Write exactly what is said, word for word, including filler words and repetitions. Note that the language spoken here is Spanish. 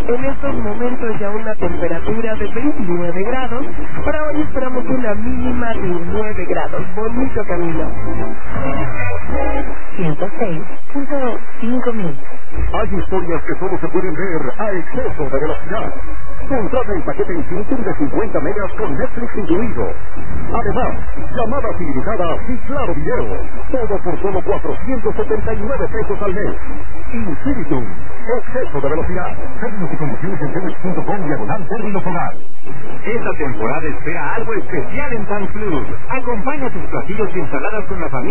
En estos momentos ya una temperatura de veintinueve grados. Para hoy esperamos una mínima de nueve grados. Bonito camino. ciento seis punto cinco mil. Hay historias que solo se pueden ver a exceso de velocidad. Contrata el paquete Infinitum de cincuenta megas con Netflix incluido. Además, llamadas ilimitadas y claro video. Todo por solo cuatrocientos setenta y nueve pesos al mes. Infinitum. Exceso de velocidad. Términos y condiciones en Telmex punto com diagonal término solar. Esta temporada espera algo especial en Thanks Plus. Acompaña tus platillos y ensaladas con la familia.